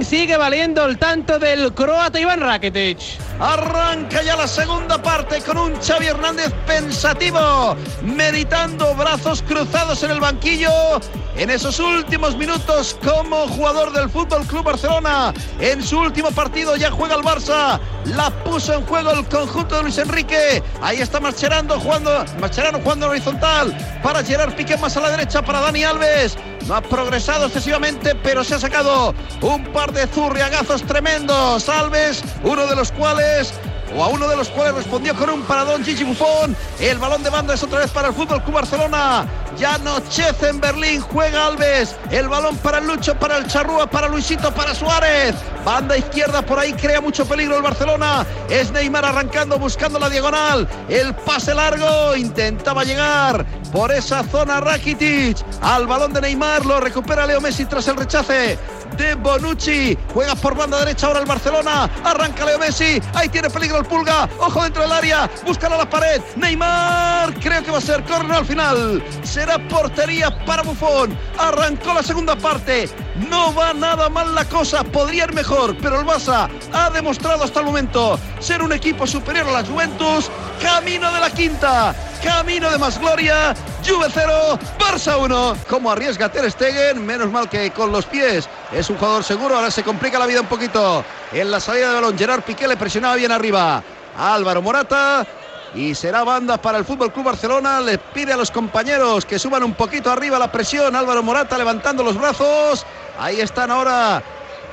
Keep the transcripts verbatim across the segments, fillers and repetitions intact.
Berlín sigue valiendo el tanto del croata Iván Rakitic. Arranca ya la segunda parte con un Xavi Hernández pensativo, meditando, brazos cruzados en el banquillo. En esos últimos minutos como jugador del F C Barcelona, en su último partido ya juega el Barça, la puso en juego el conjunto de Luis Enrique. Ahí está Mascherano jugando, Mascherano jugando horizontal para Gerard Piqué, más a la derecha para Dani Alves. No ha progresado excesivamente, pero se ha sacado un par de zurriagazos tremendos. Alves, uno de los cuales, o a uno de los cuales respondió con un paradón Gigi Buffon. El balón de banda es otra vez para el F C Barcelona. Ya anochece en Berlín, juega Alves. El balón para el Lucho, para el Charrúa, para Luisito, para Suárez. Banda izquierda, por ahí crea mucho peligro el Barcelona. Es Neymar arrancando, buscando la diagonal. El pase largo, intentaba llegar por esa zona Rakitic. Al balón de Neymar, lo recupera Leo Messi tras el rechace de Bonucci. Juega por banda derecha ahora el Barcelona. Arranca Leo Messi. Ahí tiene peligro el Pulga. Ojo dentro del área. Búscalo a la pared. Neymar. Creo que va a ser córner al final. Será portería para Buffon. Arrancó la segunda parte. No va nada mal la cosa. Podría ir mejor, pero el Barça ha demostrado hasta el momento ser un equipo superior a la Juventus. Camino de la quinta. Camino de más gloria. Juve cero, Barça uno. Como arriesga Ter Stegen, menos mal que con los pies es un jugador seguro. Ahora se complica la vida un poquito en la salida de balón. Gerard Piqué le presionaba bien arriba a Álvaro Morata y será banda para el F C Barcelona. Le pide a los compañeros que suban un poquito arriba la presión. Álvaro Morata levantando los brazos. Ahí están ahora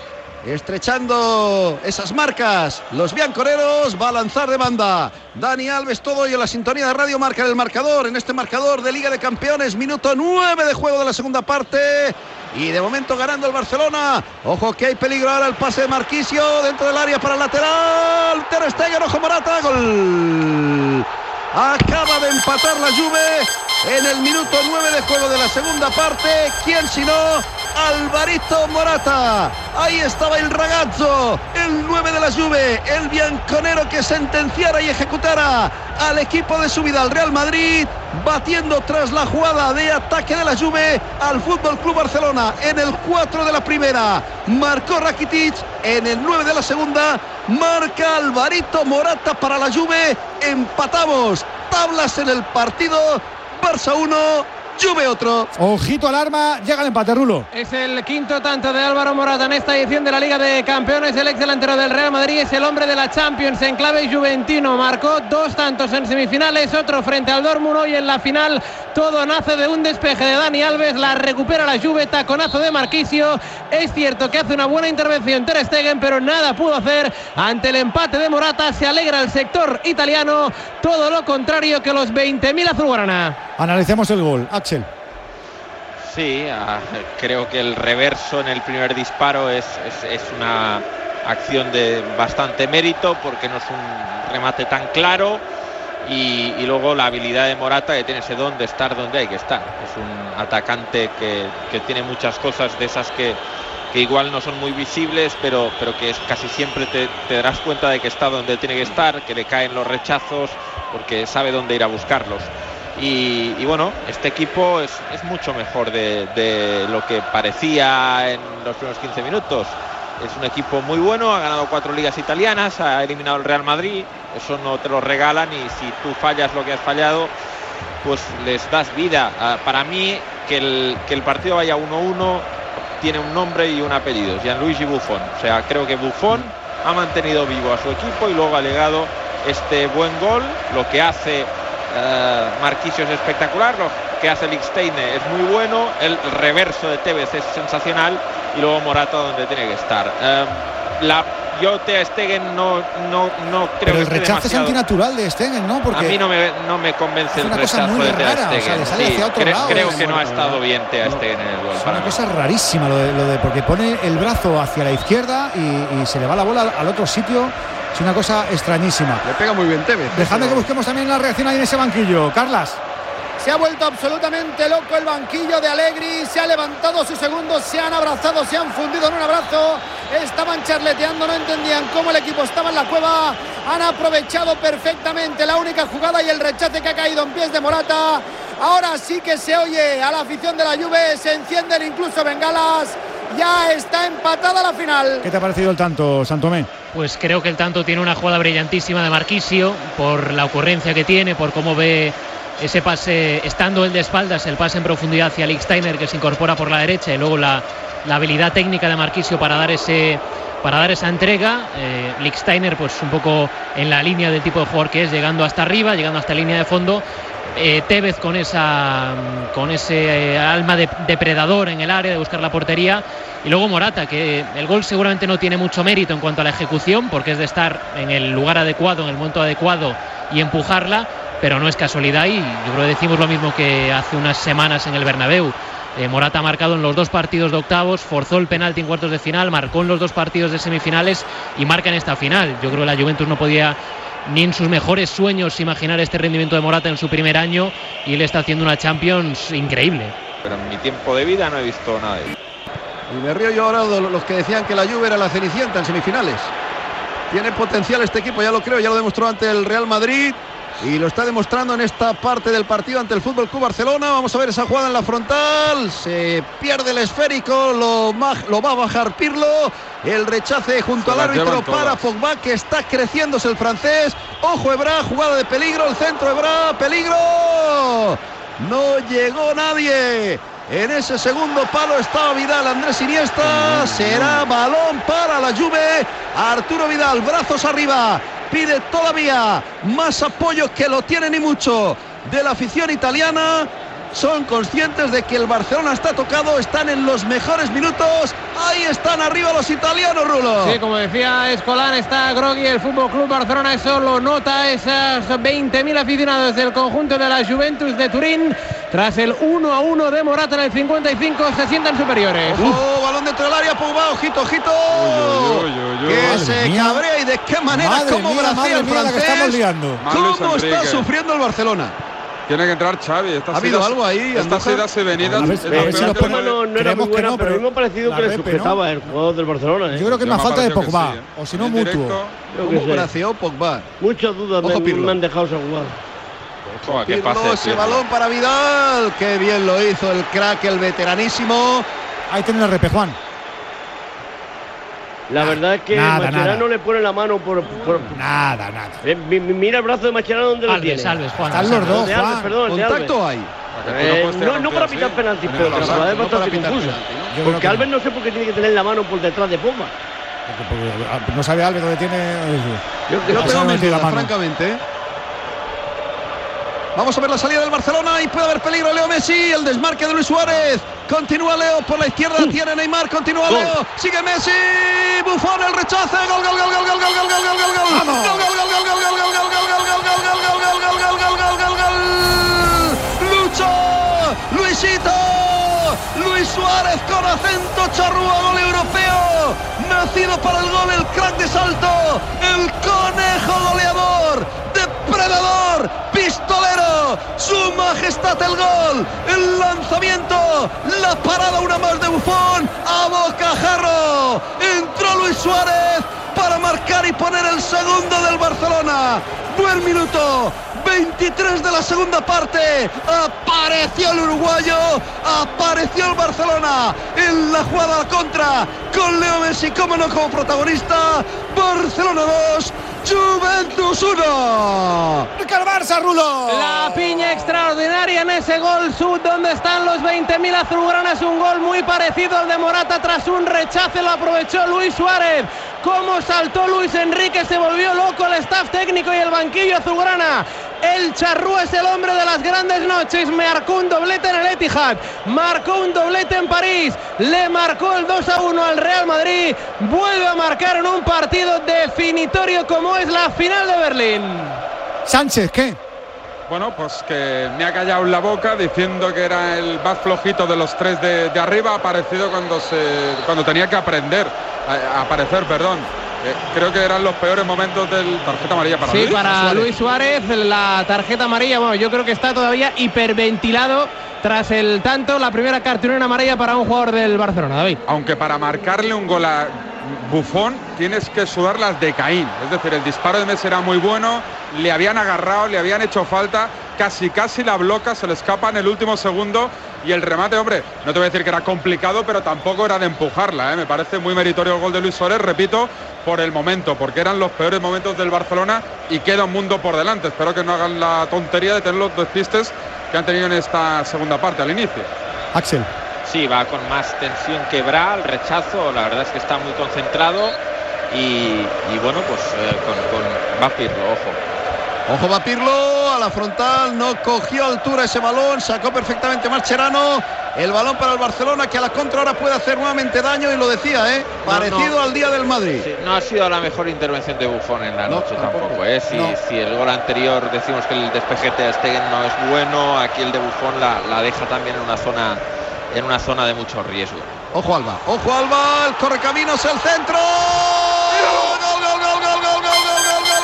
estrechando esas marcas los bianconeros. Va a lanzar de banda Dani Alves. Todo y en la sintonía de Radio Marca en el marcador, en este marcador de Liga de Campeones. Minuto nueve de juego de la segunda parte y de momento ganando el Barcelona. Ojo que hay peligro ahora, el pase de Marquisio dentro del área para el lateral. Ter Stegen, ojo Morata, gol. Acaba de empatar la Juve en el minuto nueve de juego de la segunda parte. ¿Quién sino? Alvarito Morata. Ahí estaba el ragazzo, el nueve de la Juve, el bianconero que sentenciara y ejecutara al equipo de su vida, al Real Madrid, batiendo tras la jugada de ataque de la Juve al F C Barcelona. En el cuatro de la primera marcó Rakitic, en el nueve de la segunda marca Alvarito Morata para la Juve. Empatamos, tablas en el partido. Barça uno, Juve otro. Ojito al arma, llega el empate, Rulo. Es el quinto tanto de Álvaro Morata en esta edición de la Liga de Campeones. El ex delantero del Real Madrid es el hombre de la Champions en clave juventino. Marcó dos tantos en semifinales, otro frente al Dortmund. Hoy en la final todo nace de un despeje de Dani Alves. La recupera la Juve, taconazo de Marquisio. Es cierto que hace una buena intervención Ter Stegen, pero nada pudo hacer ante el empate de Morata. Se alegra el sector italiano, todo lo contrario que los veinte mil azulgrana. Analicemos el gol, Axel. Sí, uh, creo que el reverso en el primer disparo es, es, es una acción de bastante mérito, porque no es un remate tan claro, y, y luego la habilidad de Morata, que tiene ese don de estar donde hay que estar. Es un atacante que, que tiene muchas cosas de esas que, que igual no son muy visibles, pero, pero que es, casi siempre te, te darás cuenta de que está donde tiene que estar, que le caen los rechazos, porque sabe dónde ir a buscarlos. Y, y bueno, este equipo es, es mucho mejor de, de lo que parecía en los primeros quince minutos. Es un equipo muy bueno, ha ganado cuatro ligas italianas, ha eliminado el Real Madrid. Eso no te lo regalan, y si tú fallas lo que has fallado, pues les das vida. Uh, para mí, que el, que el partido vaya uno uno tiene un nombre y un apellido: Gianluigi Buffon. O sea, creo que Buffon ha mantenido vivo a su equipo y luego ha legado este buen gol. Lo que hace Uh, Marquisio es espectacular, lo que hace Lichtsteiner es muy bueno, el reverso de Tevez es sensacional, y luego Morata donde tiene que estar. Uh, la, yo Ter Stegen no, no, no creo Pero que el rechazo demasiado. Es antinatural de Stegen, ¿no? Porque a mí no me, no me convence el rechazo de Ter Stegen. O sea, le sale sí, hacia otro cre, lado, creo es, que bueno, no ha estado bien Ter no, Stegen en el gol. Es para una mí. cosa rarísima lo de, lo de porque pone el brazo hacia la izquierda y, y se le va la bola al, al otro sitio. Es una cosa extrañísima. Le pega muy bien Tevez. Dejadme que busquemos también la reacción ahí en ese banquillo. Carlas. Se ha vuelto absolutamente loco el banquillo de Allegri, se ha levantado sus segundos, se han abrazado, se han fundido en un abrazo, estaban charleteando, no entendían cómo el equipo estaba en la cueva, han aprovechado perfectamente la única jugada y el rechace que ha caído en pies de Morata. Ahora sí que se oye a la afición de la Juve, se encienden incluso bengalas, Ya está empatada la final. ¿Qué te ha parecido el tanto, Santomé? Pues creo que el tanto tiene una jugada brillantísima de Marquisio, por la ocurrencia que tiene, por cómo ve ese pase, estando él de espaldas, el pase en profundidad hacia Lichtsteiner, que se incorpora por la derecha, y luego la, la habilidad técnica de Marquisio para dar ese para dar esa entrega. eh, Lichtsteiner pues un poco en la línea del tipo de jugador que es, llegando hasta arriba, llegando hasta línea de fondo. eh, Tevez con esa con ese eh, alma de depredador en el área, de buscar la portería. Y luego Morata, que el gol seguramente no tiene mucho mérito en cuanto a la ejecución, porque es de estar en el lugar adecuado, en el momento adecuado y empujarla, pero no es casualidad. Y yo creo que decimos lo mismo que hace unas semanas en el Bernabéu. Eh, Morata ha marcado en los dos partidos de octavos, forzó el penalti en cuartos de final, marcó en los dos partidos de semifinales y marca en esta final. Yo creo que la Juventus no podía ni en sus mejores sueños imaginar este rendimiento de Morata en su primer año, y él está haciendo una Champions increíble. Pero en mi tiempo de vida no he visto nada de eso. Y me río yo ahora de los que decían que la Juve era la cenicienta en semifinales. Tiene potencial este equipo, ya lo creo, ya lo demostró ante el Real Madrid y lo está demostrando en esta parte del partido ante el F C Barcelona. Vamos a ver esa jugada en la frontal. Se pierde el esférico, lo, lo va a bajar Pirlo. El rechace junto al árbitro para Pogba, que está creciéndose el francés. Ojo Evra, jugada de peligro, el centro Evra, peligro. No llegó nadie. En ese segundo palo estaba Vidal, Andrés Iniesta. Será balón para la Juve. Arturo Vidal, brazos arriba. Pide todavía más apoyo, que lo tiene ni mucho, de la afición italiana. Son conscientes de que el Barcelona está tocado, están en los mejores minutos. Ahí están arriba los italianos, Rulo. Sí, como decía Escolán, está groggy el F C Barcelona. Eso lo nota esos veinte mil aficionados del conjunto de la Juventus de Turín. Tras el uno a uno de Morata en el cincuenta y cinco, se sientan superiores. Ojo, balón dentro del área, Pogba, ojito, ojito. Uy, uy, uy, uy, que se mía. cabrea, y de qué manera, Madre cómo mía, gracía el mía, la que estamos francés. liando. Cómo está sufriendo el Barcelona. Tiene que entrar Xavi. Esta ¿Ha habido algo ahí? Estas idas y venidas. A ver, a ver si nos pone- no, no era creemos muy que buena, no, pero a mí me ha parecido la que le repe, sujetaba ¿no? el jugador del Barcelona. ¿eh? Yo creo que es Ya más me falta de pareció que Pogba, sí, ¿eh? o si no En mutuo. directo. Yo qué ¿Cómo sé. gració Pogba? Muchas dudas Ojo, me, Pirlo. me han dejado esa jugada. Joder, qué Pirlo, pase, ese Pirlo. balón para Vidal. Qué bien lo hizo el crack, el veteranísimo. Ahí tiene el repe, Juan. La verdad es que nada, Mascherano nada. le pone la mano por. por- Nada, nada. Eh, mi- mi- mira el brazo de Mascherano donde lo tiene. Alves, Alves, Juan. Están los dos, De Alves, Juan. perdón, de Alves. Contacto hay. Para que tú Eh, puedes tirar no, un no tiro para así. pitar penaltis, Tienes pero la razón. jugada es no para bastante pitar confusa. penalti, ¿no? Yo creo Porque que Alves no. no sé por qué tiene que tener la mano por detrás de Pogba. Porque- porque no sabe Alves dónde tiene. Yo, Yo Pasa tengo no mis metí la dudas, mano. francamente. Vamos a ver la salida del Barcelona y puede haber peligro. Leo Messi, el desmarque de Luis Suárez. Continúa Leo por la izquierda, tiene Neymar, continúa Gol. Leo, sigue Messi, Buffon, el rechace, gol, gol, gol, gol, gol, gol, gol, gol, gol, gol, gol, Vamos. gol, gol, gol, gol, gol, gol, gol, gol, gol, gol, gol, gol, gol, gol, gol, gol, gol, gol, gol, Lucho, Luisito, Luis Suárez con acento charrúa, gol europeo, nacido para el gol, el crack de salto, el conejo goleador, depredador, pistolero, su majestad el gol, el lanzamiento, la parada, una más de Buffon, a bocajarro, entró Luis Suárez para marcar y poner el segundo del Barcelona. Buen minuto, veintitrés de la segunda parte, apareció el uruguayo, apareció el Barcelona en la jugada contra, con Leo Messi, como no, como protagonista. Barcelona dos, Juventus uno. ¡Marca el Barça, Rulo! La piña extraordinaria en ese gol sud, donde están los veinte mil azulgranas. Un gol muy parecido al de Morata tras un rechace, lo aprovechó Luis Suárez. Cómo saltó Luis Enrique, se volvió loco el staff técnico y el banquillo azulgrana. El charrúa es el hombre de las grandes noches, marcó un doblete en el Etihad, marcó un doblete en París, le marcó el dos a uno al Real Madrid, vuelve a marcar en un partido definitorio como es la final de Berlín. Sánchez, ¿qué? Bueno, pues que me ha callado la boca diciendo que era el más flojito de los tres de, de arriba. Ha aparecido cuando, se, cuando tenía que aprender, a, a aparecer, perdón. Eh, creo que eran los peores momentos del tarjeta amarilla para Sí, Luis para Suárez. Luis Suárez la tarjeta amarilla, bueno, yo creo que está todavía hiperventilado tras el tanto, la primera cartulina amarilla para un jugador del Barcelona, David. Aunque para marcarle un gol a Buffon tienes que sudar las de Caín. Es decir, el disparo de Messi era muy bueno, le habían agarrado, le habían hecho falta, casi casi la bloca, se le escapa en el último segundo y el remate, hombre, no te voy a decir que era complicado, pero tampoco era de empujarla, ¿eh? Me parece muy meritorio el gol de Luis Suárez, repito, por el momento, porque eran los peores momentos del Barcelona y queda un mundo por delante. Espero que no hagan la tontería de tener los despistes que han tenido en esta segunda parte al inicio. Axel. Sí, va con más tensión que Bra, el rechazo, la verdad es que está muy concentrado y, y bueno, pues eh, con, con va Pirlo, ojo. Ojo, va Pirlo a la frontal, no cogió altura ese balón, sacó perfectamente Mascherano. El balón para el Barcelona, que a la contra ahora puede hacer nuevamente daño, y lo decía, ¿eh? Parecido no, no. al día del Madrid. Sí, no ha sido la mejor intervención de Buffon en la no, noche tampoco, tampoco, ¿eh? Si, no. si el gol anterior decimos que el despeje de Stegen no es bueno, aquí el de Buffon la, la deja también en una zona en una zona de mucho riesgo. Ojo Alba, ojo Alba, el correcaminos, el centro. ¡Gol, gol, gol, gol, gol, gol, gol, gol, gol,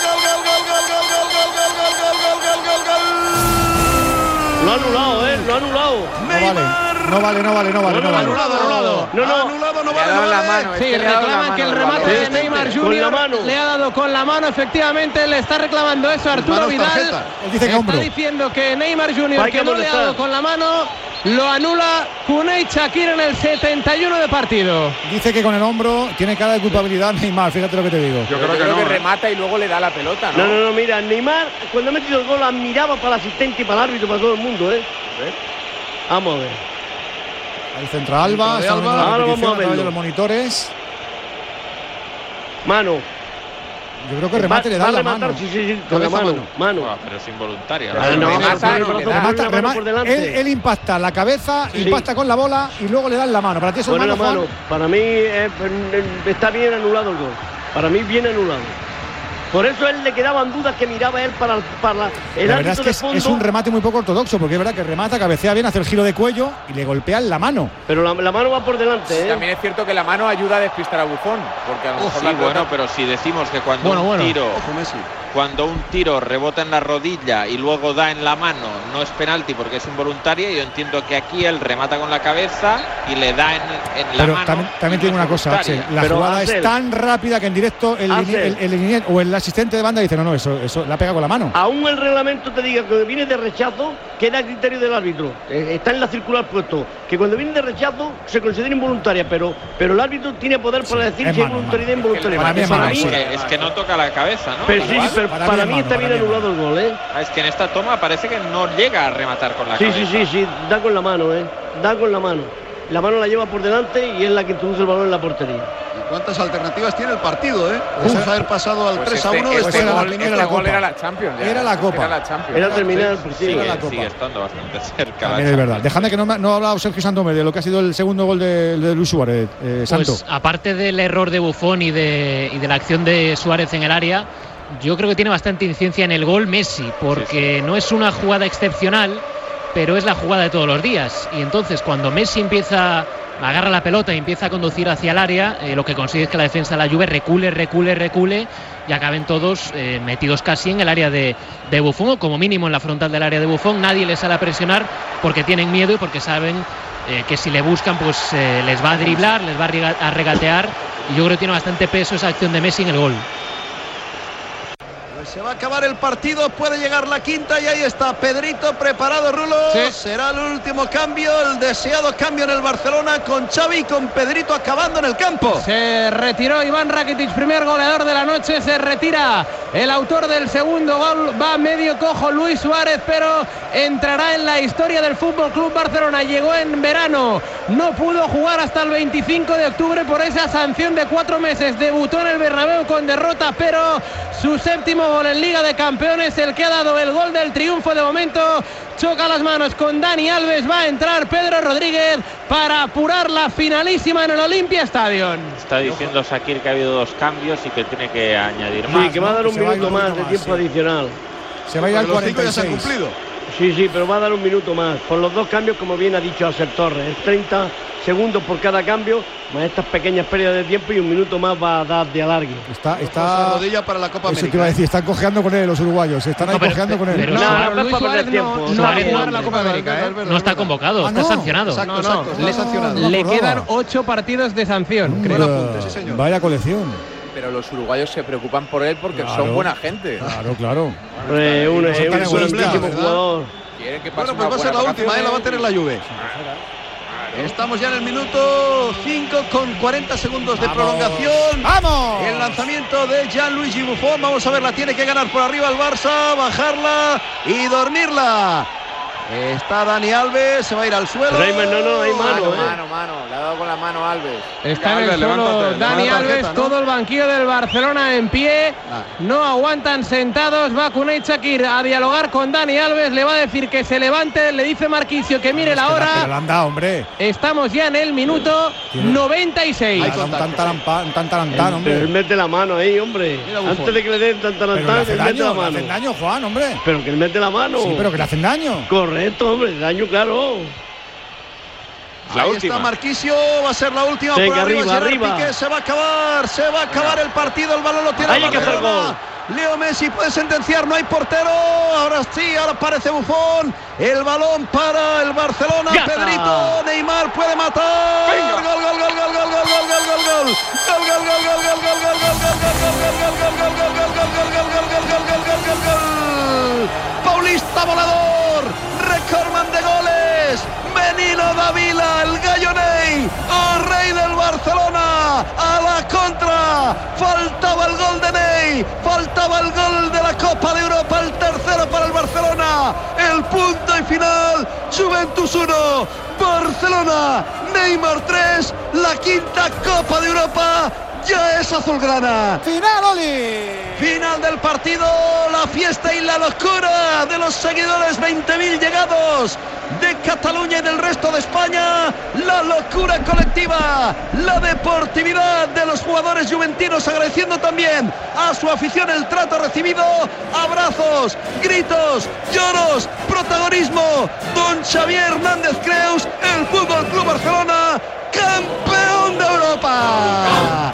Lo ha anulado, ¿eh? Lo ha anulado. No vale, no vale, no vale, no vale. No, no, anulado, anulado. No, no. Anulado, no Le ha vale, dado no la vale. mano. Sí, Es que le ha dado la reclaman mano, que el el remate balón. de Neymar Con la Junior mano. le ha dado con la mano, efectivamente, le está reclamando eso Arturo Manos, Vidal. tarjeta. Él dice que hombro. Está diciendo que Neymar Junior, Hay que que no le ha dado molestar. con la mano, lo anula Cunei Shakir en el setenta y uno de partido. Dice que con el hombro tiene cara de culpabilidad Neymar, fíjate lo que te digo. Yo Yo creo que no, que ¿eh? remata y luego le da la pelota, ¿no? No, no, no, mira, Neymar, cuando ha metido el gol, admiraba para el asistente y para el árbitro, para todo el mundo, ¿eh? Vamos a ver. Ahí centra Alba, de está Alba. viendo la Ahora repetición vamos a a través de verlo. los monitores. Mano. Yo creo que el remate Va- le da va a la rematar, mano. sí, sí, sí, con la Cabeza, mano. mano. Mano. Ah, pero es involuntaria. Ah, no, remata, remata, no, le remata, da. Remata, la mano rema- por delante. él, él impacta la cabeza, Sí. impacta con la bola y luego le dan la mano. Para ti eso es Pone la mano, mano. Juan. Para mí eh, eh, está bien anulado el gol. Para mí bien anulado. Por eso él le quedaban dudas que miraba él para, para el La verdad árbitro es que de es, fondo. es un remate muy poco ortodoxo, porque es verdad que remata, cabecea bien, hace el giro de cuello y le golpean la mano. Pero la, la mano va por delante, ¿eh? También es cierto que la mano ayuda a despistar a Buffon, porque a lo mejor Sí, la pelota- bueno, pero si decimos que cuando Bueno, un bueno. tiro Ojo, Messi. cuando un tiro rebota en la rodilla y luego da en la mano, no es penalti porque es involuntaria. Yo entiendo que aquí él remata con la cabeza y le da en, en la Pero mano. también, y también no tiene es una cosa, voluntaria. Axel. La Pero, jugada es Axel. tan rápida que en directo el, Axel. el, el, el- o el asistente de banda dice, no, no, eso, eso la pega con la mano. Aún el reglamento te diga que viene de rechazo, queda a criterio del árbitro. Eh, está en la circular puesto. Que cuando viene de rechazo se considera involuntaria, pero, pero el árbitrio tiene poder para decir es si es mano, voluntariedad o mano. involuntaria. Para mí es Para mano, mí, sí. Es que, es que no toca la cabeza, ¿no? pero sí, Igual. pero Para para, mí es mí mano, está para bien mí es anulado el gol, ¿eh? Ah, es que en esta toma parece que no llega a rematar con la Sí, cabeza. sí, sí, sí, da con la mano, ¿eh? Da con la mano. La mano la lleva por delante y es la que introduce el balón en la portería. ¿Y cuántas alternativas tiene el partido, eh? Pues Uf, era- haber pasado al Pues tres a este- uno este después era la- gol- del era este la gol Copa. era la Champions. ya. Era la Este Copa. Era la Champions. Era terminar el Sigue, partido. la Copa. sigue estando bastante cerca. la También es verdad. Champions. Dejadme que no, me- no ha hablado Sergio Santomé de lo que ha sido el segundo gol de, de Luis Suárez. Eh, Santo. Pues aparte del error de Buffon y de, y de la acción de Suárez en el área, yo creo que tiene bastante incidencia en el gol Messi, porque no es una jugada excepcional, pero es la jugada de todos los días. Y entonces cuando Messi empieza, agarra la pelota y empieza a conducir hacia el área, eh, lo que consigue es que la defensa de la Juve recule, recule, recule y acaben todos eh, metidos casi en el área de, de Buffon, o como mínimo en la frontal del área de Buffon. Nadie les sale a presionar porque tienen miedo y porque saben eh, que si le buscan pues eh, les va a driblar, les va a, rega- a regatear, y yo creo que tiene bastante peso esa acción de Messi en el gol. Pues se va a acabar el partido, puede llegar la quinta y ahí está Pedrito preparado, Rulo. Sí. Será el último cambio, el deseado cambio en el Barcelona, con Xavi y con Pedrito acabando en el campo. Se retiró Iván Rakitic, primer goleador de la noche. Se retira el autor del segundo gol. Va medio cojo Luis Suárez, pero entrará en la historia del Fútbol Club Barcelona. Llegó en verano, no pudo jugar hasta el veinticinco de octubre por esa sanción de cuatro meses. Debutó en el Bernabéu con derrota, pero su séptimo gol en Liga de Campeones, el que ha dado el gol del triunfo de momento. Choca las manos con Dani Alves. Va a entrar Pedro Rodríguez para apurar la finalísima en el Olympia Stadium. Está diciendo Shakir que ha habido dos cambios y que tiene que añadir Sí, más. que va a dar un Se va a ir minuto un más minuto de más, tiempo sí. adicional. Se va a ir al Los cinco ya se han cuarenta y seis. cumplido. Sí, sí, pero va a dar un minuto más. Con los dos cambios, como bien ha dicho Acer Torres. Es treinta segundos por cada cambio, más estas pequeñas pérdidas de tiempo, y un minuto más va a dar de alargue. Está, Esa está, rodilla para la Copa eso te América. iba a decir, están cojeando con él los uruguayos. Están ahí No, pero- cojeando con él. pero- No, Nada, pero no es Luis para Suárez perder no, tiempo. no va a Suárez jugar no. la Copa América, ¿eh? No está convocado, Ah, está no. sancionado. Exacto, No, no, exacto, está le- sancionado. no me Le acordaba. quedan ocho partidos de sanción, Hombre, creo. apunte, sí, señor. Vaya colección. pero los uruguayos se preocupan por él porque claro, son buena gente. Claro, claro. Eh, un buenísimo jugador. Quieren que pase bueno, pues va a ser la última, ¿eh? La va a tener la Juve. Estamos ya en el minuto cinco con cuarenta segundos de ¡Vamos! prolongación. ¡Vamos! El lanzamiento de Gianluigi Buffon. Vamos a ver, la tiene que ganar por arriba el Barça, bajarla y dormirla. Está Dani Alves, se va a ir al suelo. Reimer, no, no, hay mano, Mano, eh. mano, mano. Le ha dado con la mano a Alves. Está en Alves, el suelo levántate, Dani levanta Alves, tarjeta, ¿no? todo el banquillo del Barcelona en pie. No aguantan sentados. Va Cunei Shakir a dialogar con Dani Alves. Le va a decir que se levante. Le dice Marquisio que mire la Pero le hora. han dado, hombre. Estamos ya en el minuto noventa y seis. Le ha dado un tan tarampa- un tan tarantán, Pero él hombre. mete la mano ahí, hombre. Mira, Buffon. Antes de que le den tanta Pero le tarantán, hacen él mete la daño, le mano. hacen daño, Juan, hombre. Pero que él mete la mano. Sí, pero que le hacen daño. Correcto, hombre, daño claro. La Ahí última. está Marquisio, va a ser la última. Venga, por arriba, arriba, Gerard arriba. Piqué, se va a acabar, se va a acabar el partido, el balón lo tiene Hay el que hacer Barcelona. gol. Leo Messi puede sentenciar, no hay portero. Ahora sí, ahora aparece Buffon. El balón para el Barcelona. ¡Gata! Pedrito, Neymar puede matar. Venga. Gol, gol, gol, gol, gol, gol, gol, gol, gol, gol, gol. Gol, gol, gol, gol, gol, gol, gol, gol, gol, gol, gol. Paulista volador, recordman de goles. Menino Davila, el gallo Ney, el rey del Barcelona, a la contra. Faltaba el gol de Ney, faltaba el gol de la Copa de Europa, el tercero para el Barcelona. El punto y final, Juventus uno, Barcelona, Neymar tres, la quinta Copa de Europa. Ya es azulgrana. Final, Oli. Final del partido, la fiesta y la locura de los seguidores, veinte mil llegados de Cataluña y del resto de España, la locura colectiva, la deportividad de los jugadores juventinos, agradeciendo también a su afición el trato recibido, abrazos, gritos, lloros, protagonismo. Don Xavier Hernández Creus, el Fútbol Club Barcelona, campeón de Europa.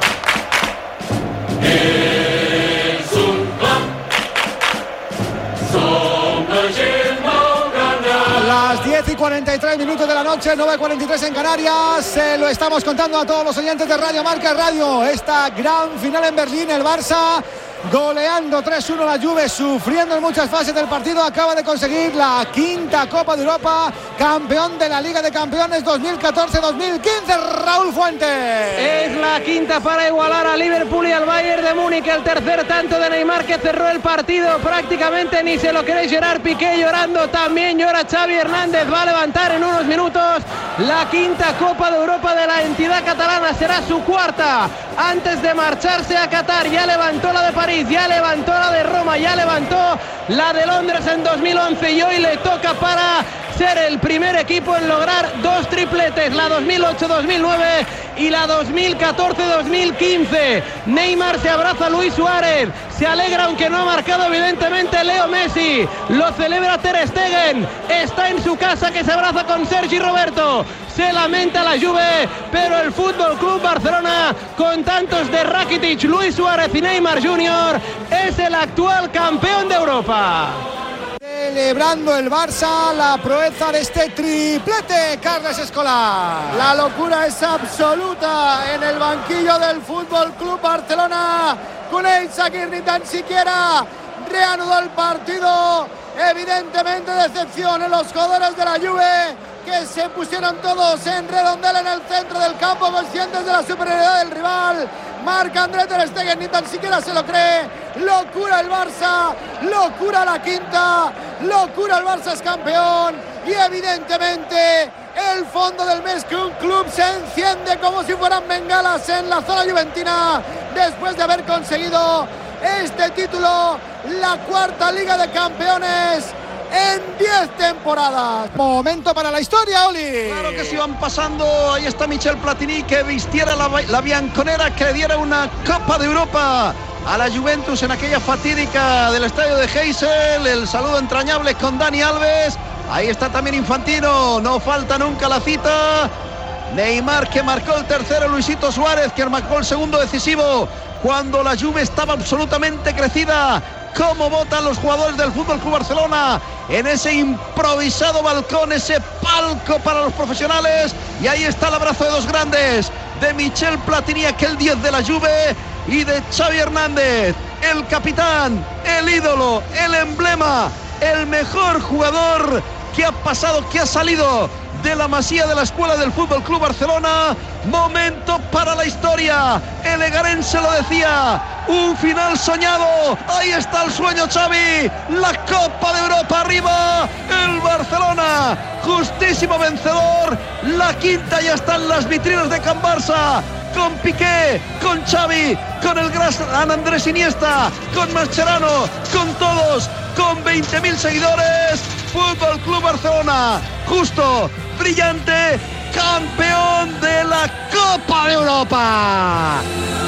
Las diez y cuarenta y tres minutos de la noche, nueve y cuarenta y tres en Canarias. Se lo estamos contando a todos los oyentes de Radio Marca Radio. Esta gran final en Berlín, el Barça goleando tres uno la Juve, sufriendo en muchas fases del partido, acaba de conseguir la quinta Copa de Europa, campeón de la Liga de Campeones dos mil catorce dos mil quince. Raúl Fuentes. Es la quinta para igualar a Liverpool y al Bayern de Múnich. El tercer tanto de Neymar que cerró el partido. Prácticamente ni se lo cree Gerard Piqué llorando. También llora Xavi Hernández. Va a levantar en unos minutos la quinta Copa de Europa de la entidad catalana. Será su cuarta antes de marcharse a Qatar. Ya levantó la de París, ya levantó la de Roma, ya levantó la de Londres en dos mil once y hoy le toca para ser el primer equipo en lograr dos tripletes, la dos mil ocho dos mil nueve y la dos mil catorce dos mil quince. Neymar se abraza a Luis Suárez, se alegra aunque no ha marcado evidentemente Leo Messi, lo celebra Ter Stegen, está en su casa que se abraza con Sergi Roberto, se lamenta la Juve, pero el Fútbol Club Barcelona, con tantos de Rakitic, Luis Suárez y Neymar junior, es el actual campeón de Europa. Celebrando el Barça la proeza de este triplete, Carles Escolar. La locura es absoluta en el banquillo del Fútbol Club Barcelona. Cunei Shakir ni tan siquiera reanudó el partido. Evidentemente decepción en los jugadores de la Juve, que se pusieron todos en redondel en el centro del campo, conscientes de la superioridad del rival. Marc-André Ter Stegen ni tan siquiera se lo cree. Locura el Barça, locura la quinta, locura el Barça es campeón. Y evidentemente el fondo del Mezcum Club se enciende como si fueran bengalas en la zona juventina, después de haber conseguido este título, la cuarta Liga de Campeones en diez temporadas. Momento para la historia, Oli. Claro que sí, van pasando. Ahí está Michel Platini, que vistiera la, la bianconera, que diera una Copa de Europa a la Juventus en aquella fatídica del estadio de Heysel. El saludo entrañable con Dani Alves. Ahí está también Infantino, no falta nunca la cita. Neymar, que marcó el tercero, Luisito Suárez, que marcó el segundo decisivo cuando la Juve estaba absolutamente crecida. Cómo votan los jugadores del Fútbol Club Barcelona en ese improvisado balcón, ese palco para los profesionales. Y ahí está el abrazo de dos grandes, de Michel Platini, aquel diez de la Juve, y de Xavi Hernández, el capitán, el ídolo, el emblema, el mejor jugador que ha pasado, que ha salido de la masía de la escuela del Fútbol Club Barcelona. Momento para la historia. El egarense lo decía, un final soñado. Ahí está el sueño, Xavi. La Copa de Europa arriba. El Barcelona, justísimo vencedor. La quinta ya está en las vitrinas de Can Barça, con Piqué, con Xavi, con el gran Andrés Iniesta, con Mascherano, con todos, con veinte mil seguidores. Fútbol Club Barcelona, justo, brillante, campeón de la Copa de Europa.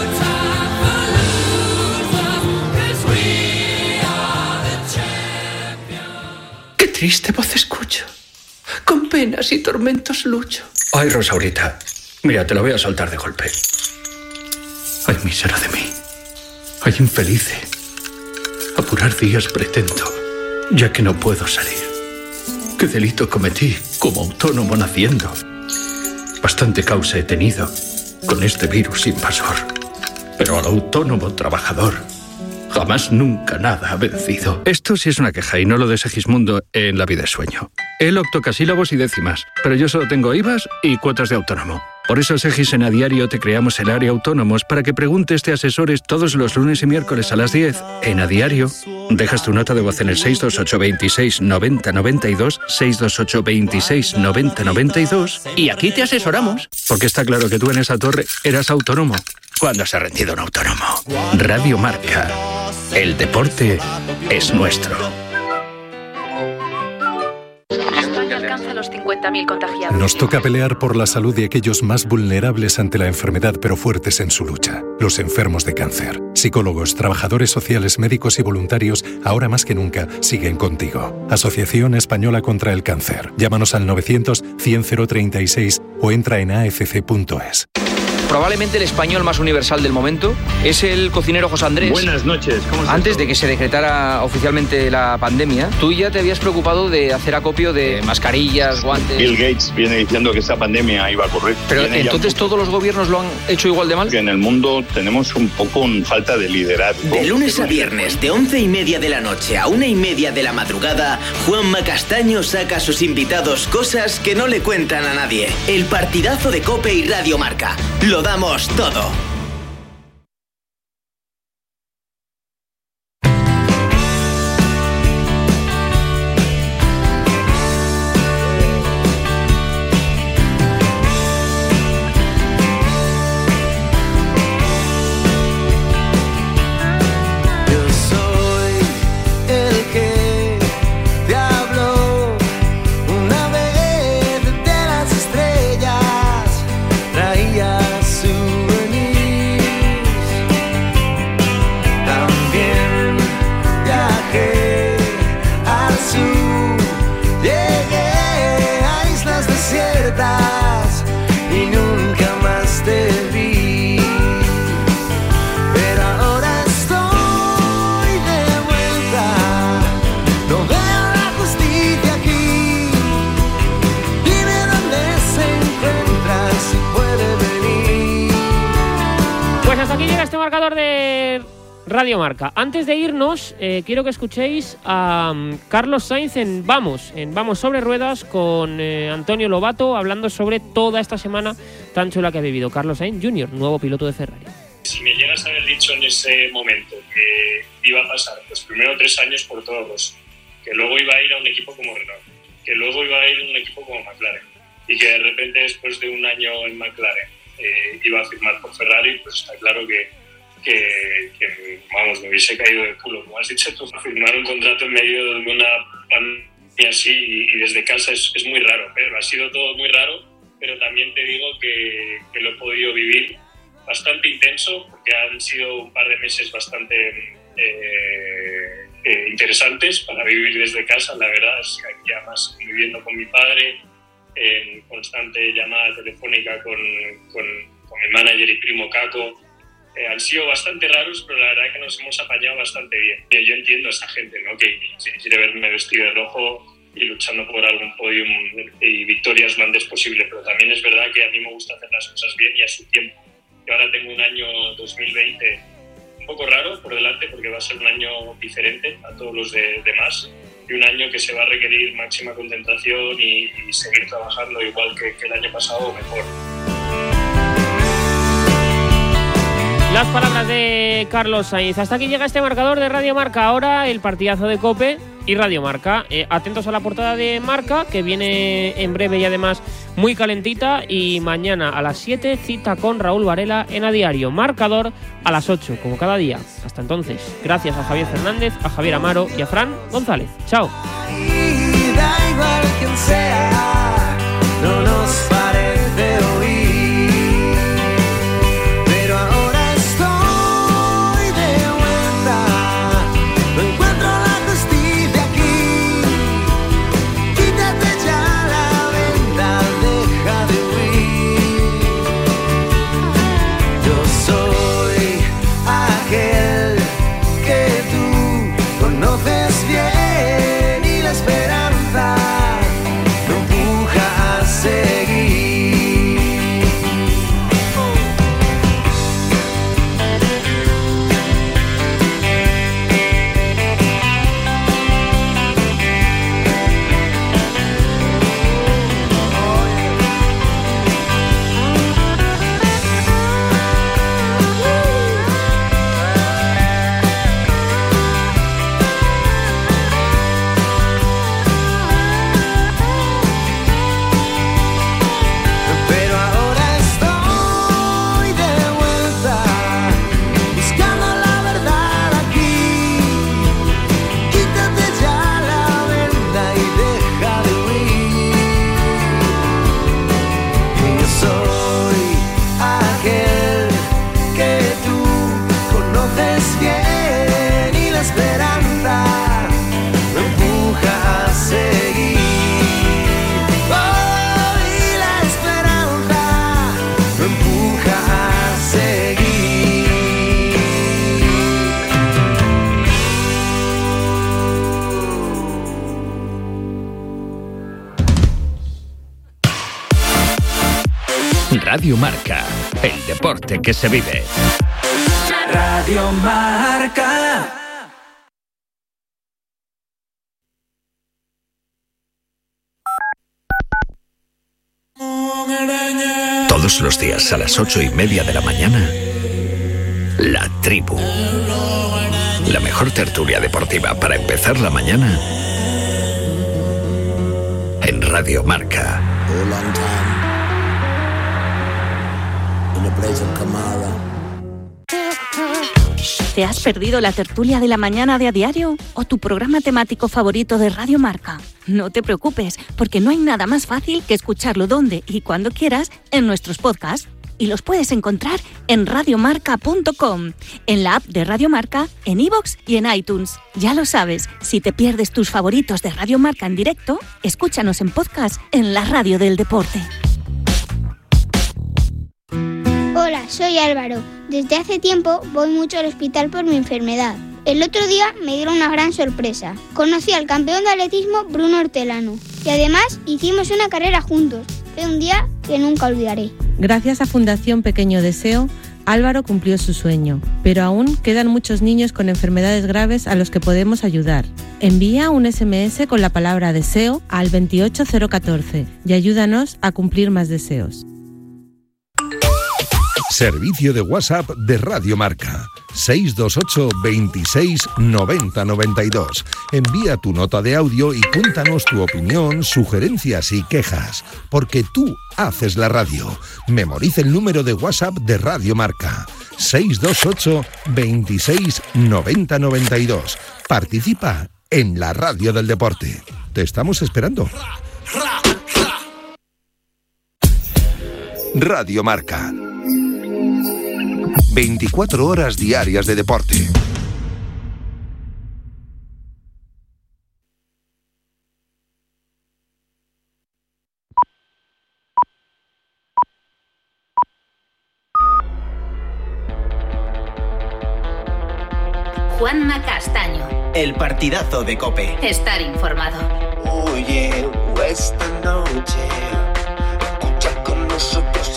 Qué triste voz escucho, con penas y tormentos lucho. Ay, Rosaurita, mira, te lo voy a soltar de golpe. Ay, mísera de mí, ay, infelice, apurar días pretendo, ya que no puedo salir. ¿Qué delito cometí como autónomo naciendo? Bastante causa he tenido con este virus invasor, pero al autónomo trabajador jamás nunca nada ha vencido. Esto sí es una queja y no lo de Segismundo en La vida es sueño. Él octocasílabos y décimas, pero yo solo tengo I V As y cuotas de autónomo. Por eso, Segis, en A Diario te creamos el área autónomos para que preguntes, te asesores todos los lunes y miércoles a las diez en A Diario. Dejas tu nota de voz en el seis dos ocho, veintiséis, noventa, noventa y dos, seis dos ocho, veintiséis, noventa, noventa y dos, y aquí te asesoramos. Porque está claro que tú en esa torre eras autónomo. ¿Cuándo se ha rendido un autónomo? Radio Marca. El deporte es nuestro. España alcanza los cincuenta mil contagiados. Nos toca pelear por la salud de aquellos más vulnerables ante la enfermedad, pero fuertes en su lucha. Los enfermos de cáncer. Psicólogos, trabajadores sociales, médicos y voluntarios, ahora más que nunca, siguen contigo. Asociación Española contra el Cáncer. Llámanos al novecientos, cien, cero treinta y seis o entra en a f c punto es. Probablemente el español más universal del momento es el cocinero José Andrés. Buenas noches, ¿cómo estás? Antes de que se decretara oficialmente la pandemia, tú ya te habías preocupado de hacer acopio de mascarillas, guantes. Bill Gates viene diciendo que esta pandemia iba a ocurrir. Pero viene entonces todos los gobiernos lo han hecho igual de mal. Que en el mundo tenemos un poco un falta de liderazgo. De lunes a viernes, de once y media de la noche a una y media de la madrugada, Juanma Castaño saca a sus invitados cosas que no le cuentan a nadie. El partidazo de COPE y Radio Marca. Lo damos todo. Radio Marca. Antes de irnos, eh, quiero que escuchéis a um, Carlos Sainz en Vamos, en Vamos sobre Ruedas, con eh, Antonio Lobato, hablando sobre toda esta semana tan chula que ha vivido Carlos Sainz junior, nuevo piloto de Ferrari. Si me llegas a haber dicho en ese momento que iba a pasar los primeros tres años por todos, que luego iba a ir a un equipo como Renault, que luego iba a ir a un equipo como McLaren, y que de repente después de un año en McLaren eh, iba a firmar por Ferrari, pues está claro que Que, que, vamos, me hubiese caído de culo, como has dicho tú. Firmar un contrato en medio de una pandemia así y, y desde casa es, es muy raro, Pedro. Ha sido todo muy raro, pero también te digo que, que lo he podido vivir bastante intenso, porque han sido un par de meses bastante eh, eh, interesantes para vivir desde casa. La verdad es que aquí además viviendo con mi padre, en constante llamada telefónica con, con, con mi manager y primo Caco. Eh, han sido bastante raros, pero la verdad que nos hemos apañado bastante bien. Yo entiendo a esa gente, ¿no?, que quiere verme vestido de rojo y luchando por algún podium y victorias lo antes posible. Pero también es verdad que a mí me gusta hacer las cosas bien y a su tiempo. Y ahora tengo un año dos mil veinte un poco raro por delante, porque va a ser un año diferente a todos los de, demás, y un año que se va a requerir máxima concentración y, y seguir trabajando igual que, que el año pasado o mejor. Las palabras de Carlos Sainz. Hasta aquí llega este marcador de Radio Marca. Ahora el partidazo de COPE y Radio Marca. Eh, atentos a la portada de Marca, que viene en breve y además muy calentita. Y mañana a las siete, cita con Raúl Varela en A Diario. Marcador a las ocho, como cada día. Hasta entonces, gracias a Javier Fernández, a Javier Amaro y a Fran González. Chao. Y da igual quien sea, no nos parece oír, pero ahora estoy de vuelta, no encuentro la justicia aquí, quítate ya la venda, deja de huir, yo soy aquel que tú conoces bien y la esperanza me empuja a seguir. Pero ahora estoy de vuelta, buscando la verdad aquí. Quítate ya la venda y deja de huir. Yo soy aquel que tú conoces bien y la esperanza me empuja a seguir. Oh, y la esperanza me empuja a seguir. Radio Marca, el deporte que se vive. Radio Marca. Todos los días a las ocho y media de la mañana, La Tribu. La mejor tertulia deportiva para empezar la mañana en Radio Marca. ¿Te has perdido la tertulia de la mañana de A Diario o tu programa temático favorito de Radio Marca? No te preocupes, porque no hay nada más fácil que escucharlo donde y cuando quieras en nuestros podcasts. Y los puedes encontrar en radiomarca punto com, en la app de Radio Marca, en iVoox y en iTunes. Ya lo sabes, si te pierdes tus favoritos de Radio Marca en directo, escúchanos en podcast en la radio del deporte. Hola, soy Álvaro. Desde hace tiempo voy mucho al hospital por mi enfermedad. El otro día me dieron una gran sorpresa. Conocí al campeón de atletismo Bruno Hortelano y además hicimos una carrera juntos. Fue un día que nunca olvidaré. Gracias a Fundación Pequeño Deseo, Álvaro cumplió su sueño, pero aún quedan muchos niños con enfermedades graves a los que podemos ayudar. Envía un ese eme ese con la palabra deseo al veintiocho cero catorce y ayúdanos a cumplir más deseos. Servicio de WhatsApp de Radio Marca. seis dos ocho, veintiséis, noventa, noventa y dos. Envía tu nota de audio y cuéntanos tu opinión, sugerencias y quejas. Porque tú haces la radio. Memoriza el número de WhatsApp de Radio Marca. seis dos ocho, veintiséis, noventa, noventa y dos. Participa en la radio del deporte. Te estamos esperando. Radio Marca. veinticuatro horas diarias de deporte. Juanma Castaño. El partidazo de COPE. Estar informado. Oye, esta noche escucha con nosotros